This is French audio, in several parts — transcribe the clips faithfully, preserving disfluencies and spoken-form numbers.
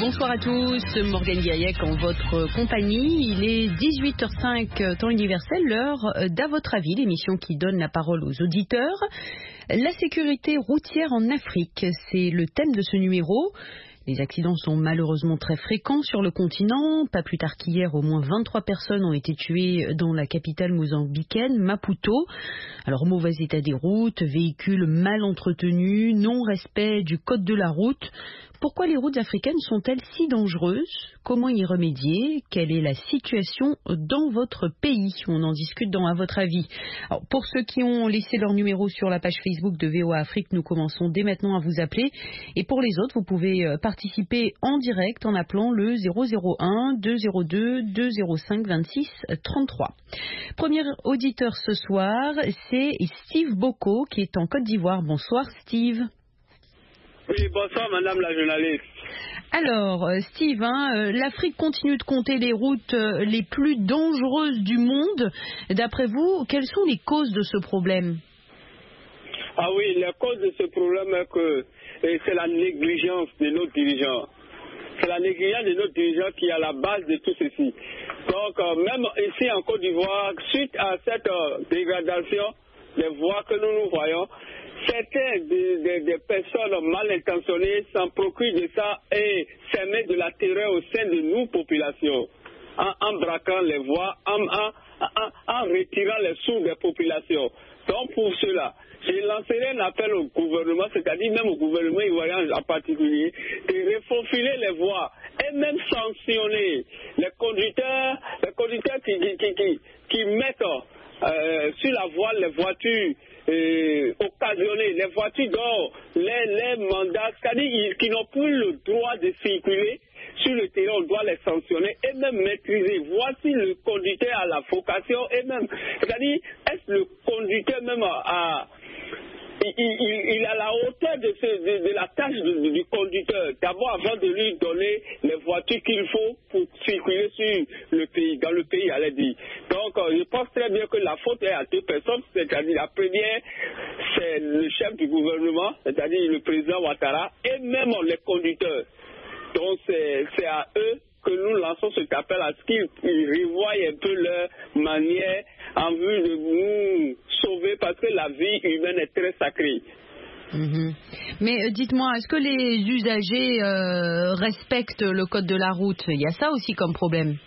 Bonsoir à tous, Morgane Guirillec en votre compagnie. Il est dix-huit heures cinq, temps universel, l'heure d'À votre avis, l'émission qui donne la parole aux auditeurs. La sécurité routière en Afrique, c'est le thème de ce numéro. Les accidents sont malheureusement très fréquents sur le continent. Pas plus tard qu'hier, au moins vingt-trois personnes ont été tuées dans la capitale mozambicaine, Maputo. Alors, mauvais état des routes, véhicules mal entretenus, non-respect du code de la route. Pourquoi les routes africaines sont-elles si dangereuses? Comment y remédier? Quelle est la situation dans votre pays? On en discute dans À votre avis. Alors, pour ceux qui ont laissé leur numéro sur la page Facebook de V O A Afrique, nous commençons dès maintenant à vous appeler. Et pour les autres, vous pouvez participer en direct en appelant le zéro zéro un deux zéro deux deux zéro cinq vingt-six trente-trois. Premier auditeur ce soir, c'est Steve Boko qui est en Côte d'Ivoire. Bonsoir Steve. Oui, bonsoir madame la journaliste. Alors Steve, hein, l'Afrique continue de compter les routes les plus dangereuses du monde. D'après vous, quelles sont les causes de ce problème? Ah oui, la cause de ce problème est que c'est la négligence de nos dirigeants. C'est la négligence de nos dirigeants qui est à la base de tout ceci. Donc euh, même ici en Côte d'Ivoire, suite à cette euh, dégradation des voies que nous nous voyons, certaines des, des, des personnes mal intentionnées s'en procurent de ça et s'émettent de la terreur au sein de nous, populations, en, en braquant les voies, en, en, en, en retirant les sous des populations. Donc pour cela, je lancerai un appel au gouvernement, c'est-à-dire même au gouvernement ivoirien en particulier, de refaufiler les voies et même sanctionner les conducteurs, les conducteurs qui, qui, qui, qui, qui mettent euh, sur la voie les voitures euh, occasionnées, les voitures dont les, les mandats, c'est-à-dire qui n'ont plus le droit de circuler sur le terrain, on doit les sanctionner et même maîtriser. Voici le conducteur à la vocation et même, c'est-à-dire, est-ce le conducteur même à, il, il, il a la hauteur de, ce, de, de la tâche du, du conducteur, d'abord avant de lui donner les voitures qu'il faut pour circuler sur le pays, dans le pays, allez dire. Donc, euh, je pense très bien que la faute est à deux personnes, c'est-à-dire la première, c'est le chef du gouvernement, c'est-à-dire le président Ouattara, et même les conducteurs. Donc, c'est, c'est à eux que nous lançons cet appel à ce qu'ils revoient un peu leur manière en vue de nous sauver parce que la vie humaine est très sacrée. Mmh. Mais euh, dites-moi, est-ce que les usagers euh, respectent le code de la route? Il y a ça aussi comme problème.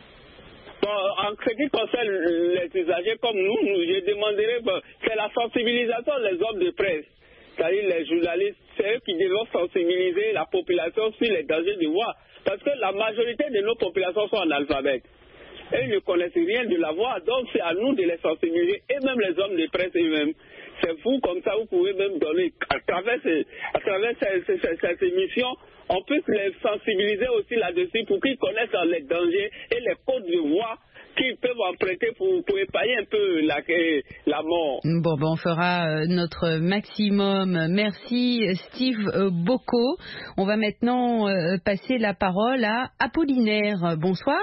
Bon, en ce qui concerne les usagers comme nous, nous je demanderais, bon, c'est la sensibilisation des hommes de presse. C'est-à-dire les journalistes, c'est eux qui devront sensibiliser la population sur les dangers de voie. Parce que la majorité de nos populations sont analphabètes. Et ils ne connaissent rien de la voie, donc c'est à nous de les sensibiliser, et même les hommes de presse eux-mêmes. C'est vous, comme ça, vous pouvez même donner, à travers, ces, à travers ces, ces, ces, cette émission, on peut les sensibiliser aussi là-dessus pour qu'ils connaissent les dangers et les codes de voie qu'ils peuvent emprunter pour, pour épargner un peu la, la mort. Bon, ben on fera euh, notre maximum. Merci Steve euh, Boko. On va maintenant euh, passer la parole à Apollinaire. Bonsoir.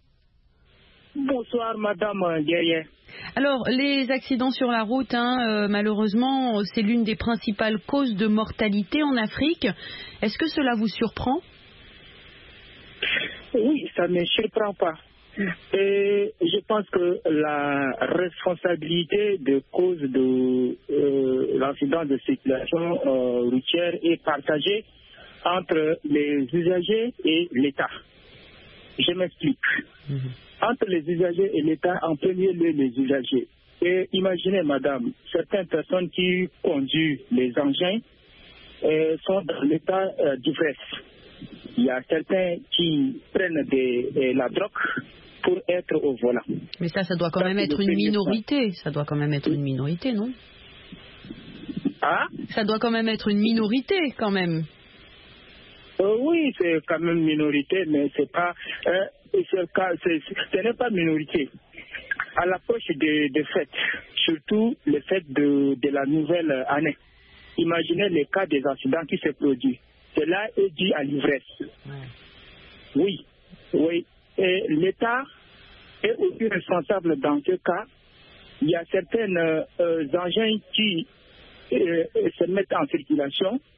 Bonsoir Madame Guerrier. Alors, les accidents sur la route, hein, euh, malheureusement, c'est l'une des principales causes de mortalité en Afrique. Est-ce que cela vous surprend? Oui, ça ne me surprend pas. Et je pense que la responsabilité de cause de euh, l'accident de circulation euh, routière est partagée entre les usagers et l'État. Je m'explique. Mmh. Entre les usagers et l'État, en premier lieu les usagers. Et imaginez, madame, certaines personnes qui conduisent les engins euh, sont dans l'état euh, d'ivresse. Il y a certains qui prennent des, euh, la drogue pour être au volant. Mais ça, ça doit quand ça, même être une minorité. Ça doit quand même être une minorité, non? Ah? Ça doit quand même être une minorité, quand même. Euh, oui, c'est quand même minorité, mais c'est pas, euh, c'est, c'est, ce n'est pas minorité. À l'approche des de fêtes, surtout les fêtes de, de la nouvelle année, imaginez les cas des accidents qui se produisent. Cela est dû à l'ivresse. Ouais. Oui, oui. Et l'État est aussi responsable dans ce cas. Il y a certains euh, engins qui euh, se mettent en circulation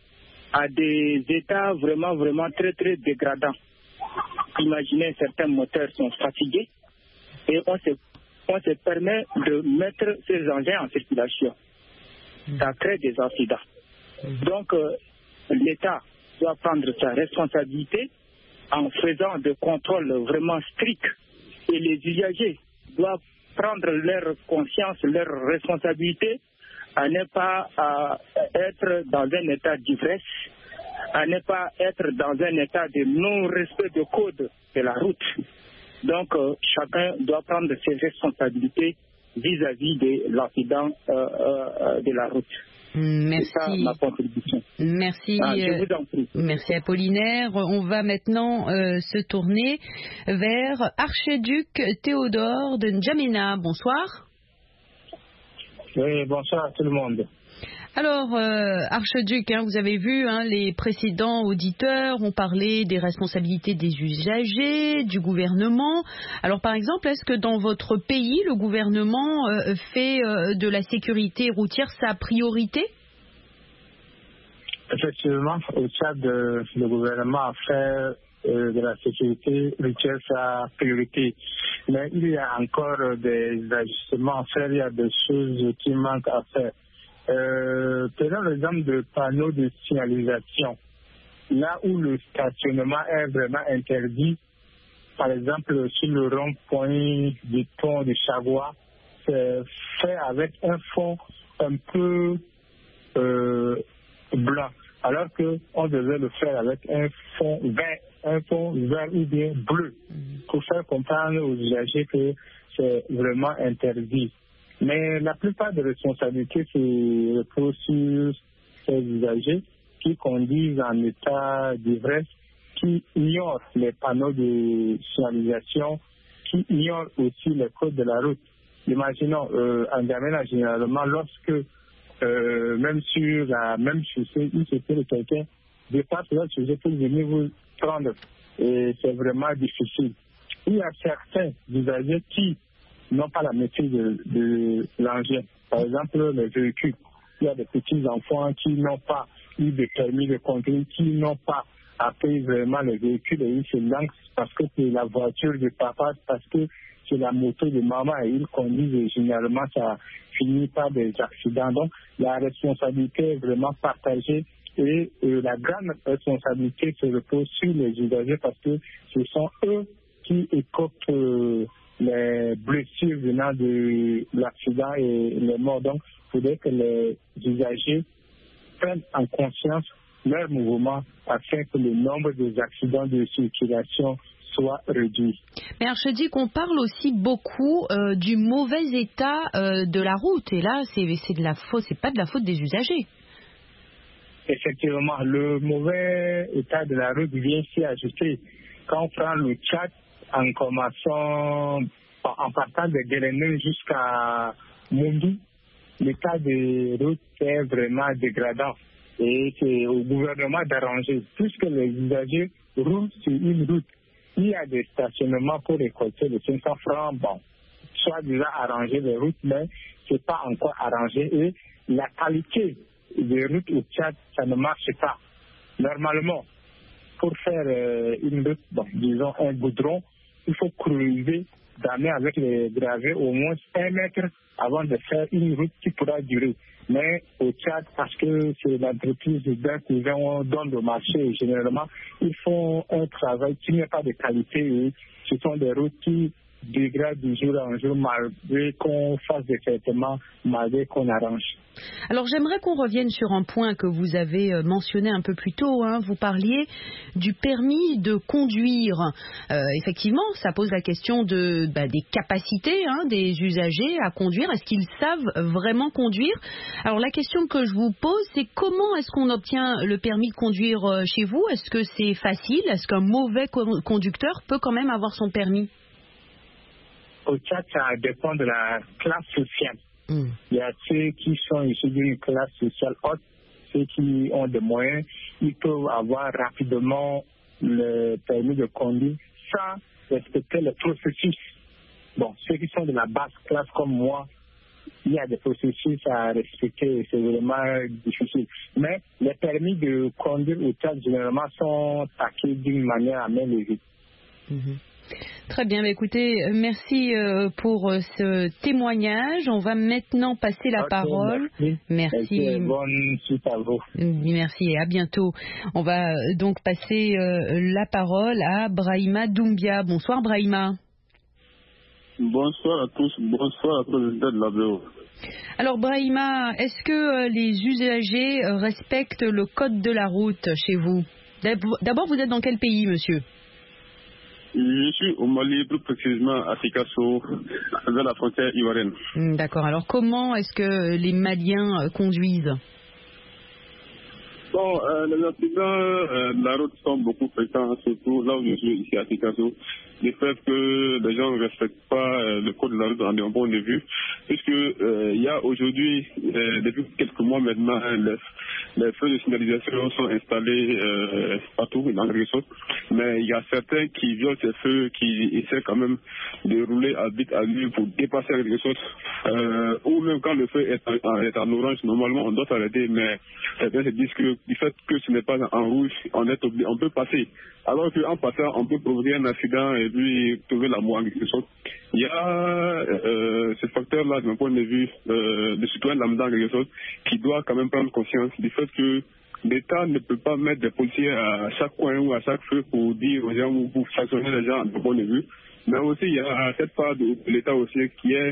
à des états vraiment, vraiment très, très dégradants. Imaginez, certains moteurs sont fatigués et on se, on se permet de mettre ces engins en circulation. Ça crée des accidents. Donc, euh, l'État doit prendre sa responsabilité en faisant des contrôles vraiment stricts et les usagers doivent prendre leur conscience, leur responsabilité à ne pas à être dans un état d'ivresse, à ne pas être dans un état de non-respect du code de la route. Donc, euh, chacun doit prendre ses responsabilités vis-à-vis de l'accident euh, euh, de la route. Merci. C'est ça ma contribution. Merci. Ah, je vous en prie. Merci Apollinaire. On va maintenant euh, se tourner vers Archiduc Théodore de N'Djamena. Bonsoir. Oui, bonsoir à tout le monde. Alors, euh, Archiduc, hein, vous avez vu, hein, les précédents auditeurs ont parlé des responsabilités des usagers, du gouvernement. Alors, par exemple, est-ce que dans votre pays, le gouvernement euh, fait euh, de la sécurité routière sa priorité? Effectivement, au Tchad, euh, le gouvernement a fait euh, de la sécurité routière sa priorité. Mais il y a encore des ajustements à faire, il y a des choses qui manquent à faire. Euh, prenons l'exemple de panneaux de signalisation. Là où le stationnement est vraiment interdit, par exemple sur le rond-point du pont de Chagua, c'est fait avec un fond un peu euh, blanc, alors qu'on devait le faire avec un fond vert, un fond vert ou bien bleu, pour faire comprendre aux usagers que c'est vraiment interdit. Mais la plupart des responsabilités se reposent sur ces usagers qui conduisent en état d'ivresse, qui ignorent les panneaux de signalisation, qui ignorent aussi les codes de la route. Imaginons, euh, en N'Djamena, généralement, lorsque, euh, même sur la même chaussée, il suffit de quelqu'un dépasse la chaussée pour venir vous prendre. Et c'est vraiment difficile. Il y a certains usagers qui n'ont pas la maîtrise de, de l'engin. Par exemple, les véhicules. Il y a des petits enfants qui n'ont pas eu de permis de conduire, qui n'ont pas appris vraiment les véhicules et ils se lancent parce que c'est la voiture de papa, parce que c'est la moto de maman et ils conduisent et généralement ça finit par des accidents. Donc la responsabilité est vraiment partagée et euh, la grande responsabilité se repose sur les usagers parce que ce sont eux qui écopent euh, les blessures venant de l'accident et les morts. Donc, il faudrait que les usagers prennent en conscience leur mouvement afin que le nombre des accidents de circulation soit réduit. Mais Archiduc, on parle aussi beaucoup euh, du mauvais état euh, de la route. Et là, c'est, c'est de la faute, c'est pas de la faute des usagers. Effectivement, le mauvais état de la route vient s'y ajouter. Quand on prend le Tchad, en commençant, en partant de Guéréné jusqu'à Moundou, l'état des routes est vraiment dégradant. Et c'est au gouvernement d'arranger. Puisque les usagers roulent sur une route, il y a des stationnements pour récolter les cinq cents francs. Bon, soit déjà arrangé les routes, mais ce n'est pas encore arrangé. Et la qualité des routes au Tchad, ça ne marche pas. Normalement, pour faire euh, une route, bon, disons un goudron, il faut creuser, damer avec les gravés au moins un mètre avant de faire une route qui pourra durer. Mais au Tchad, parce que c'est l'entreprise d'un cousin, on donne le marché et généralement, ils font un travail qui n'est pas de qualité et ce sont des routes qui dégradent du jour en jour malgré qu'on fasse des traitements, malgré qu'on arrange. Alors j'aimerais qu'on revienne sur un point que vous avez mentionné un peu plus tôt. Hein. Vous parliez du permis de conduire. Euh, effectivement, ça pose la question de, bah, des capacités hein, des usagers à conduire. Est-ce qu'ils savent vraiment conduire? Alors la question que je vous pose, c'est comment est-ce qu'on obtient le permis de conduire chez vous? Est-ce que c'est facile? Est-ce qu'un mauvais co- conducteur peut quand même avoir son permis? Au Tchad, ça dépend de la classe sociale. Mmh. Il y a ceux qui sont issus d'une classe sociale haute, ceux qui ont des moyens, ils peuvent avoir rapidement le permis de conduire sans respecter le processus. Bon, ceux qui sont de la basse classe comme moi, il y a des processus à respecter, c'est vraiment difficile. Mais les permis de conduire au Tchad, généralement, sont taqués d'une manière à main levée. Mmh. Très bien, bah écoutez, merci euh, pour euh, ce témoignage. On va maintenant passer la okay, parole. Merci. Merci. Okay, bonne suite à vous. Merci et à bientôt. On va euh, donc passer euh, la parole à Brahima Doumbia. Bonsoir Brahima. Bonsoir à tous, bonsoir à tous les de la V O. Alors Brahima, est-ce que euh, les usagers euh, respectent le code de la route chez vous? D'abord, vous êtes dans quel pays, monsieur? Je suis au Mali, plus précisément à Sikasso, vers la frontière ivoirienne. D'accord. Alors, comment est-ce que les Maliens conduisent? Bon, euh, les accidents euh, de la route sont beaucoup fréquents, surtout là où je suis, ici à Sikasso. Le fait que les gens ne respectent pas euh, le code de la route en un point de vue, puisque euh, il y a aujourd'hui, euh, depuis quelques mois maintenant, les, les feux de signalisation sont installés euh, partout dans le réseau, mais il y a certains qui violent ces feux, qui essaient quand même de rouler à vite à lui pour dépasser le réseau, euh, ou même quand le feu est en, est en orange, normalement on doit s'arrêter, mais certains se disent que du fait que ce n'est pas en rouge, on est obligé, on peut passer. Alors qu'en passant, on peut provoquer un accident et puis trouver la mort en quelque sorte. Il y a euh, ce facteur-là, de mon point de vue, euh, de citoyen lambda en quelque sorte, qui doit quand même prendre conscience du fait que l'État ne peut pas mettre des policiers à chaque coin ou à chaque feu pour dire aux gens ou pour sanctionner les gens de mon point de vue. Mais aussi, il y a cette part de, de l'État aussi qui est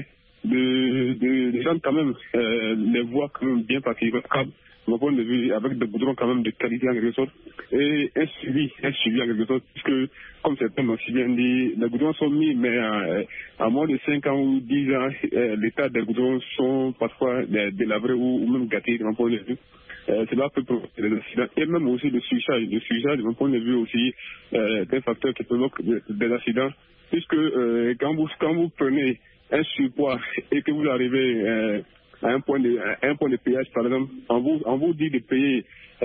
de, de, de gens quand même, euh, les voies quand même bien praticables. De mon point de vue, avec des goudrons quand même de qualité en quelque sorte, et un suivi, un suivi en quelque sorte, puisque, comme certains m'ont si bien dit, les goudrons sont mis, mais euh, à moins de cinq ans ou dix ans, euh, l'état des goudrons sont parfois délabrés ou, ou même gâtés, de mon point de vue. Euh, cela peut provoquer des accidents, et même aussi le surcharge. Le surcharge, de mon point de vue aussi, euh, est un facteur qui provoque des, des accidents, puisque euh, quand, vous, quand vous prenez un surpoids et que vous arrivez... Euh, à un point de à un point de péage par exemple, on vous on vous dit de payer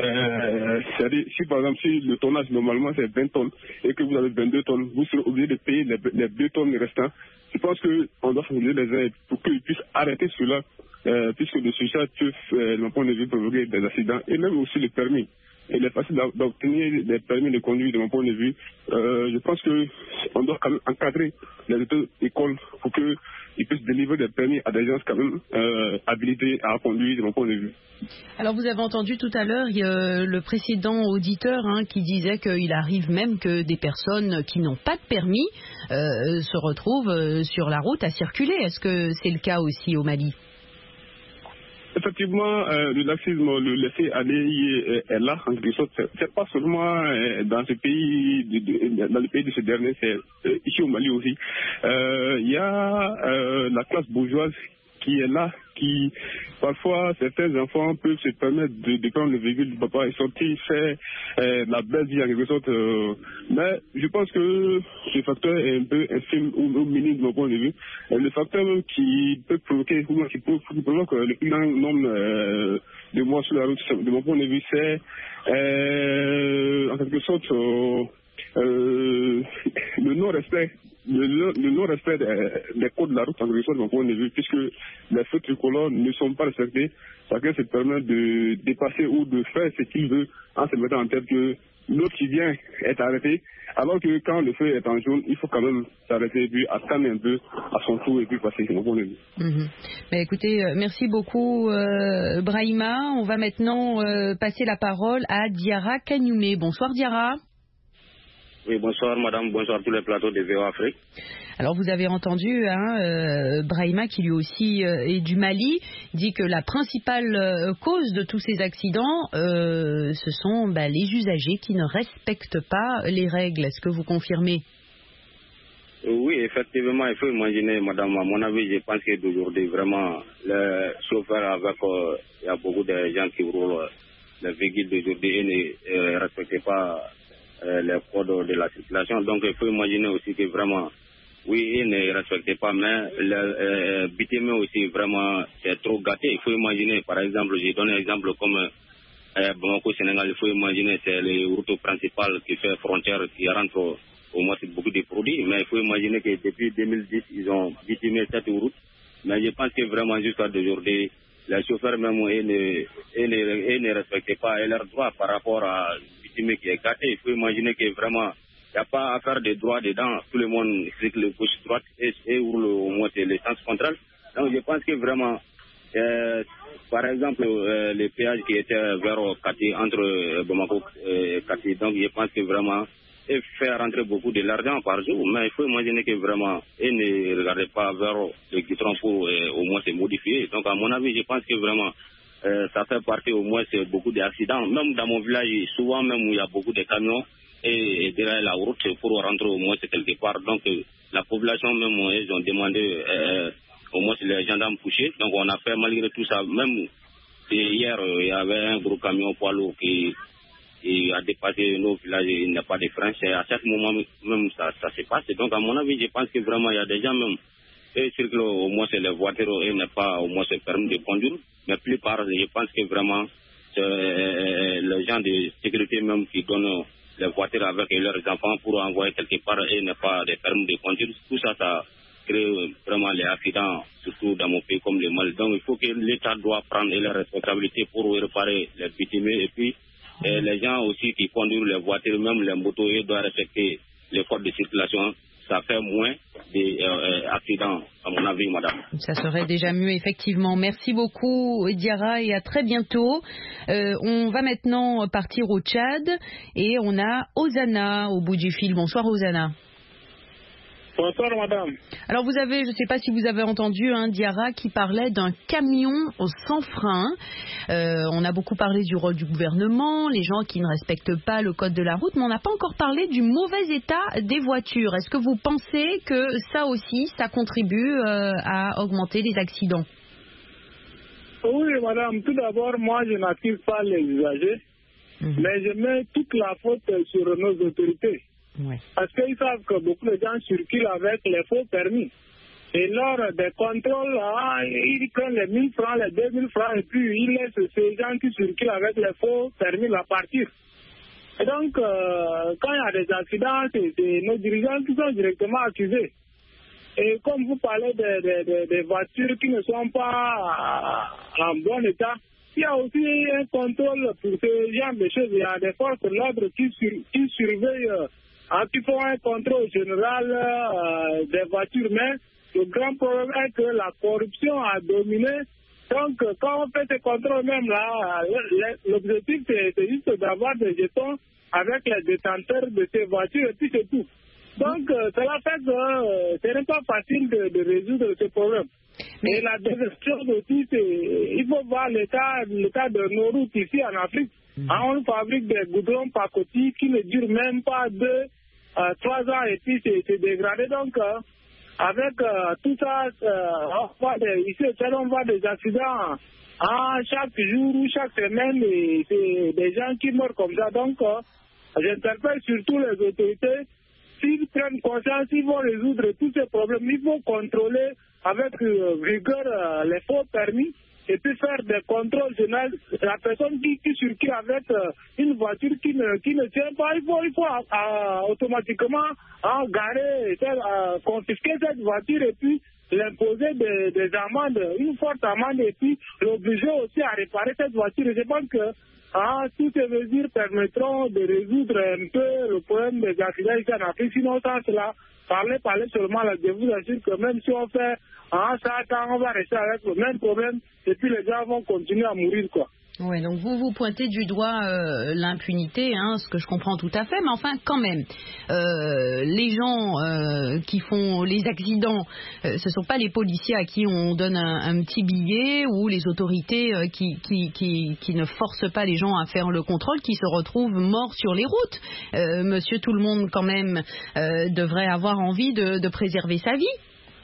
euh, c'est-à-dire si par exemple si le tonnage normalement c'est vingt tonnes et que vous avez vingt-deux tonnes, vous serez obligé de payer les, les deux tonnes restants. Je pense que on doit fournir les aides pour qu'ils puissent arrêter cela, euh, puisque le surcharge peut euh, de mon point de vue provoquer des accidents, et même aussi le permis. Il est facile d'obtenir des permis de conduire de mon point de vue. Euh, je pense qu'on doit quand même encadrer les écoles pour qu'ils puissent délivrer des permis à des gens quand même euh, habilités à conduire de mon point de vue. Alors vous avez entendu tout à l'heure euh, le précédent auditeur hein, qui disait qu'il arrive même que des personnes qui n'ont pas de permis euh, se retrouvent euh, sur la route à circuler. Est-ce que c'est le cas aussi au Mali ? Effectivement, euh, le laxisme, le laisser aller est, est là, en quelque sorte. C'est, c'est pas seulement euh, dans ce pays, de, de, dans le pays de ce dernier, c'est euh, ici au Mali aussi. Il euh, y a euh, la classe bourgeoise qui est là, qui parfois certains enfants peuvent se permettre de, de prendre le véhicule du papa et sortir, faire euh, la belle vie en quelque sorte. Euh, mais je pense que ce facteur est un peu infime ou, ou minime de mon point de vue. Euh, le facteur même qui peut provoquer, ou qui, peut, qui provoque le plus grand nombre euh, de morts sur la route, de mon point de vue, c'est euh, en quelque sorte euh, euh, le non-respect. Le, le non-respect des, des codes de la route en quelque sorte de mon point de vue, puisque les feux tricolores ne sont pas respectés, chacun se permet de dépasser ou de faire ce qu'il veut en se mettant en tête que l'autre qui vient est arrêté, alors que quand le feu est en jaune, il faut quand même s'arrêter et puis attendre un peu à son tour et puis passer, c'est mon point de vue. Mmh. Mais écoutez, euh, merci beaucoup euh, Brahima. On va maintenant euh, passer la parole à Diarra Kagnoumé. Bonsoir Diarra. Oui, bonsoir madame, bonsoir tous les plateaux de V O Afrique. Alors vous avez entendu hein, euh, Brahima qui lui aussi euh, est du Mali, dit que la principale euh, cause de tous ces accidents, euh, ce sont bah, les usagers qui ne respectent pas les règles. Est-ce que vous confirmez ? Oui, effectivement, il faut imaginer madame, à mon avis, je pense que d'aujourd'hui, vraiment, les chauffeurs avec, euh, il y a beaucoup de gens qui roulent euh, les véhicules d'aujourd'hui et ne euh, respectent pas Euh, les codes de la circulation. Donc il faut imaginer aussi que vraiment, oui, ils ne respectent pas, mais le euh, bitume aussi, vraiment, c'est trop gâté. Il faut imaginer, par exemple, je donne un exemple comme euh, Bamako, Sénégal, il faut imaginer, c'est les routes principales qui fait frontière, qui rentrent au, au moins beaucoup de produits, mais il faut imaginer que depuis deux mille dix, ils ont bitumé cette route Mais je pense que vraiment jusqu'à aujourd'hui, les chauffeurs même ils ne, ils ne, ils ne respectent pas leurs droits par rapport à victime qui est gâté. Il faut imaginer que vraiment, il n'y a pas à faire des droits dedans. Tout le monde cycle gauche-droite et, et roule au moins le sens contraire. Donc je pense que vraiment, euh, par exemple, euh, les péages qui étaient vers Kati, entre euh, Bamako et Kati, donc je pense que vraiment, et faire rentrer beaucoup de l'argent par jour, mais il faut imaginer que vraiment, ils ne regardent pas vers le goudron pour euh, au moins se modifier. Donc à mon avis, je pense que vraiment, euh, ça fait partie au moins de beaucoup d'accidents. Même dans mon village, souvent même où il y a beaucoup de camions, et, et derrière la route pour rentrer au moins quelque part. Donc euh, la population même, ils ont demandé euh, au moins les gendarmes couchés. Donc on a fait malgré tout ça, même hier, euh, il y avait un gros camion poids lourd qui et a dépassé nos villages, il n'y a pas de frein. C'est à chaque moment même ça, ça se passe. Donc à mon avis, je pense que vraiment il y a des gens même, et circulent au moins c'est les voitures et n'est pas au moins se permis de conduire. Mais plus part, je pense que vraiment c'est euh, les gens de sécurité même qui donnent les voitures avec leurs enfants pour envoyer quelque part et n'est pas de permis de conduire. Tout ça, ça crée vraiment les accidents, surtout dans mon pays comme le Mali. Donc il faut que l'État doit prendre les responsabilités pour réparer les victimes et puis et les gens aussi qui conduisent les voitures, même les motos, ils doivent respecter les codes de circulation. Ça fait moins d'accidents, euh, à mon avis, madame. Ça serait déjà mieux, effectivement. Merci beaucoup, Diarra, et à très bientôt. Euh, on va maintenant partir au Tchad et on a Osana au bout du fil. Bonsoir, Osana. Bonsoir, madame. Alors, vous avez, je ne sais pas si vous avez entendu, hein, Diarra qui parlait d'un camion sans frein. Euh, on a beaucoup parlé du rôle du gouvernement, les gens qui ne respectent pas le code de la route, mais on n'a pas encore parlé du mauvais état des voitures. Est-ce que vous pensez que ça aussi, ça contribue euh, à augmenter les accidents? Oui, madame. Tout d'abord, moi, je n'accuse pas les usagers, mmh. mais je mets toute la faute sur nos autorités. Ouais. Parce qu'ils savent que beaucoup de gens circulent avec les faux permis. Et lors des contrôles, ah, ils prennent les mille francs, les deux mille francs, et puis ils laissent ces gens qui circulent avec les faux permis la partir. Et donc, euh, quand il y a des accidents, c'est nos dirigeants qui sont directement accusés. Et comme vous parlez des de, de, de voitures qui ne sont pas en bon état, il y a aussi un contrôle pour ce genre de choses. Il y a des forces de l'ordre qui, sur, qui surveillent, euh, qui font un contrôle général euh, des voitures. Mais le grand problème est que la corruption a dominé. Donc, quand on fait ces contrôles même là, l'objectif c'est juste d'avoir des jetons avec les détenteurs de ces voitures et puis c'est tout. Donc, euh, cela fait que euh, ce n'est pas facile de, de résoudre ce problème. Mais la deuxième chose aussi, c'est il faut voir l'état, l'état de nos routes ici en Afrique. Mmh. On fabrique des goudrons pacotis qui ne durent même pas deux, euh, trois ans et puis c'est dégradé. Donc, euh, avec euh, tout ça, euh, on voit des, ici au Tchad, on voit des accidents hein, chaque jour ou chaque semaine et c'est des gens qui meurent comme ça. Donc, euh, j'interpelle surtout les autorités. S'ils prennent conscience, ils vont résoudre tous ces problèmes. Il faut contrôler avec euh, rigueur euh, les faux permis et puis faire des contrôles généraux. La personne qui, qui circule avec euh, une voiture qui ne, qui ne tient pas, il faut, il faut euh, automatiquement euh, garer, euh, confisquer cette voiture et puis l'imposer des, des amendes, une forte amende et puis l'obliger aussi à réparer cette voiture. Et je pense que Ah, toutes ces mesures permettront de résoudre un peu le problème des accidents ici en Afrique. Sinon, sans cela, parler, parler seulement, là, je vous assure que même si on fait ah, ça, on va rester avec le même problème et puis les gens vont continuer à mourir, quoi. Oui, donc vous vous pointez du doigt euh, l'impunité, hein, ce que je comprends tout à fait, mais enfin quand même, euh, les gens euh, qui font les accidents, euh, ce ne sont pas les policiers à qui on donne un, un petit billet ou les autorités euh, qui, qui, qui, qui ne forcent pas les gens à faire le contrôle, qui se retrouvent morts sur les routes. Euh, monsieur tout le monde quand même euh, devrait avoir envie de, de préserver sa vie.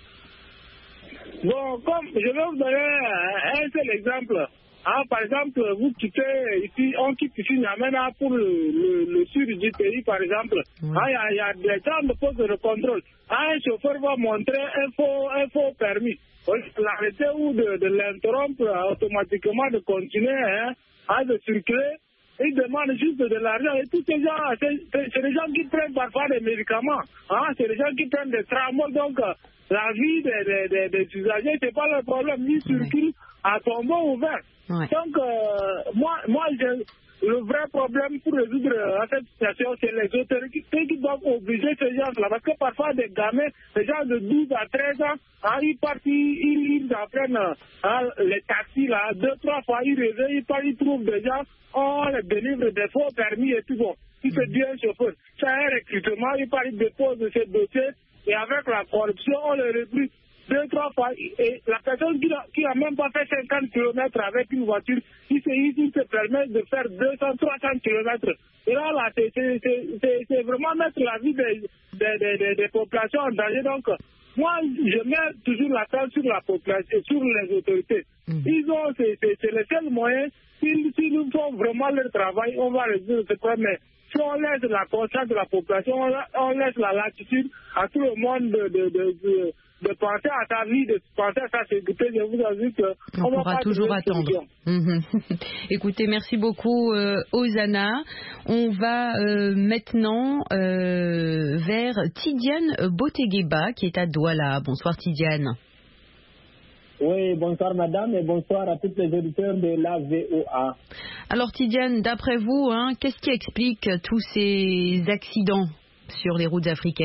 Bon, comme je vais vous donner un seul exemple. Ah, par exemple, vous quittez ici, on quitte ici N'Djamena pour le, le, le sud du pays, par exemple. Oui. Ah, il y, y a des gens de poste de contrôle. Ah, un chauffeur va montrer un faux, un faux permis. L'arrêter ou de, de l'interrompre automatiquement de continuer hein, à de circuler. Ils demandent juste de l'argent. Et tous ces gens, c'est des gens qui prennent parfois des médicaments. Hein, c'est des gens qui prennent des tramol. Donc, la vie des, des, des, des usagers, c'est pas le problème, ils circulent à tombeau ouvert. Ouais. Donc, euh, moi, moi je, le vrai problème pour résoudre euh, cette situation, c'est les autorités qui doivent obliger ces gens-là. Parce que parfois, des gamins, des gens de douze à treize ans, hein, ils partent, ils, ils apprennent hein, les taxis, là, deux, trois fois, ils reviennent, ils partent, ils trouvent des gens, on les délivre des faux permis et tout bon. Ils se disent un chauffeur. C'est un recrutement, ils partent, ils déposent ce dossier, et avec la corruption, on les recrute deux, trois fois, et la personne qui n'a, qui n'a même pas fait cinquante kilomètres avec une voiture, il se, il se permet de faire deux cents, trois cents kilomètres. Et là, là c'est, c'est, c'est, c'est vraiment mettre la vie des, des, des, des, des populations en danger. Donc, moi, je mets toujours la tête sur la population, sur les autorités. Mmh. Ils ont, c'est, c'est, c'est le seul moyen. S'ils, s'ils font vraiment leur travail, on va résoudre ce problème. Mais si on laisse la conscience de la population, on, on laisse la latitude à tout le monde de, de, de, de de penser à sa vie, de penser à sa sécurité, je vous assure qu'on on pourra toujours attendre. Mmh. Écoutez, merci beaucoup euh, Ozana. On va euh, maintenant euh, vers Tidiane Botegueba qui est à Douala. Bonsoir Tidiane. Oui, bonsoir madame et bonsoir à tous les auditeurs de l'A V O A. Alors Tidiane, d'après vous, hein, qu'est-ce qui explique tous ces accidents sur les routes africaines ?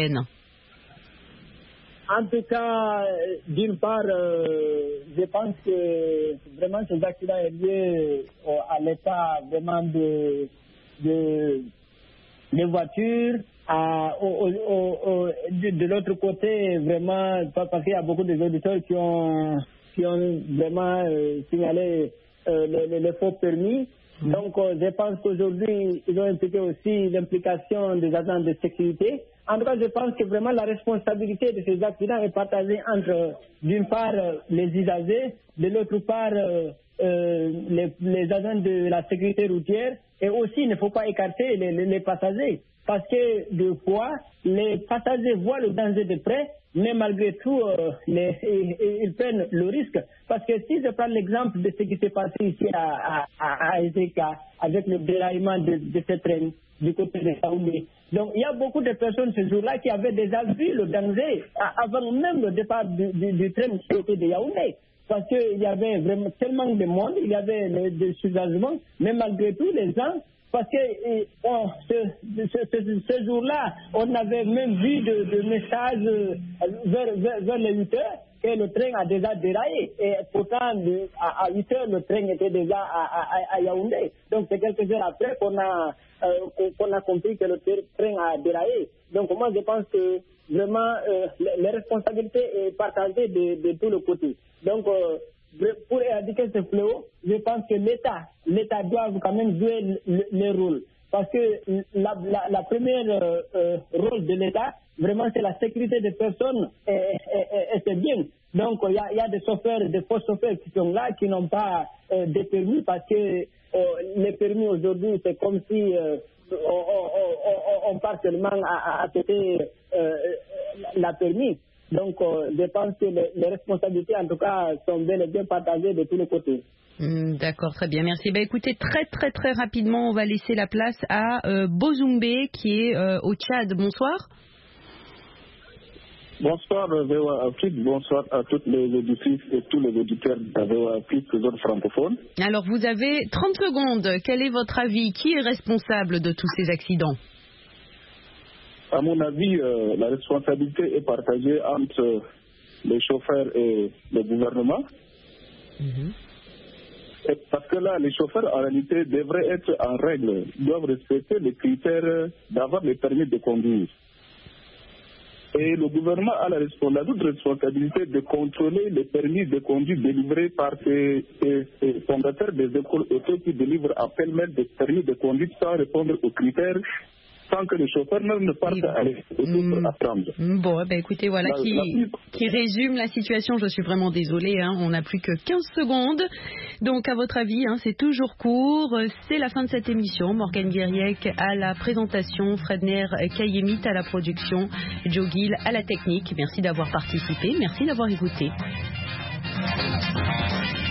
En tout cas, d'une part, euh, je pense que vraiment ces accidents sont liés à l'état vraiment de, de, de voitures. À, au, au, au, de, de l'autre côté, vraiment, parce qu'il y a beaucoup d'auditeurs qui ont, qui ont vraiment euh, signalé euh, les, les, les faux permis. Donc, euh, je pense qu'aujourd'hui, ils ont impliqué aussi l'implication des agents de sécurité. En tout cas, je pense que vraiment la responsabilité de ces accidents est partagée entre, d'une part, les usagers, de l'autre part, euh, euh, les, les agents de la sécurité routière. Et aussi, il ne faut pas écarter les, les, les passagers. Parce que, deux fois, les passagers voient le danger de près, mais malgré tout, euh, les, ils, ils prennent le risque. Parce que si je prends l'exemple de ce qui s'est passé ici à, à, à Ezeka, avec le déraillement de, de ce train du côté de Yaoundé. Donc, il y a beaucoup de personnes ce jour-là qui avaient déjà vu le danger avant même le départ du, du, du train du côté de Yaoundé. Parce qu'il y avait vraiment tellement de monde, il y avait des soulagements, mais malgré tout, les gens, parce que bon, ce, ce, ce, ce jour-là, on avait même vu de, de messages vers, vers, vers les huit heures que le train a déjà déraillé. Et pourtant, le, à, à huit heures, le train était déjà à, à, à Yaoundé. Donc, c'est quelques heures après qu'on a, euh, qu'on a compris que le train a déraillé. Donc, moi, je pense que vraiment, euh, les responsabilités sont partagées de, de tous les côtés. Donc, euh, pour éradiquer ce fléau, je pense que l'État, l'État doit quand même jouer le, le rôle. Parce que la, la, la première euh, euh, rôle de l'État, vraiment, c'est la sécurité des personnes et, et, et, et c'est bien. Donc, il y, y a des chauffeurs, des faux chauffeurs qui sont là, qui n'ont pas euh, de permis parce que euh, les permis aujourd'hui, c'est comme si euh, on, on, on, on part seulement à, à, à côté euh, la permis. Donc, euh, je pense que les, les responsabilités, en tout cas, sont bel et bien partagées de tous les côtés. Mmh, d'accord, très bien, merci. Ben, écoutez, très très très rapidement, on va laisser la place à euh, Bozumbe, qui est euh, au Tchad. Bonsoir. Bonsoir V O A Afrique, bonsoir à toutes les auditrices et tous les auditeurs de V O A Afrique, zone francophone. Alors, vous avez trente secondes. Quel est votre avis? Qui est responsable de tous ces accidents? À mon avis, euh, la responsabilité est partagée entre les chauffeurs et le gouvernement. Mmh. Et parce que là, les chauffeurs, en réalité, devraient être en règle, doivent respecter les critères d'avoir le permis de conduire. Et le gouvernement a la responsabilité de contrôler les permis de conduire délivrés par ses, ses, ses fondateurs des écoles auto qui délivrent à pêle-mêle des permis de conduite sans répondre aux critères, sans que les chauffeurs même ne partent à mmh. apprendre. Bon, ben écoutez, voilà la, qui, la... qui résume la situation. Je suis vraiment désolée, hein, on n'a plus que quinze secondes. Donc, à votre avis, hein, c'est toujours court. C'est la fin de cette émission. Morgane Guiriec à la présentation, Fredner Kayemit à la production, Joe Gill à la technique. Merci d'avoir participé, merci d'avoir écouté.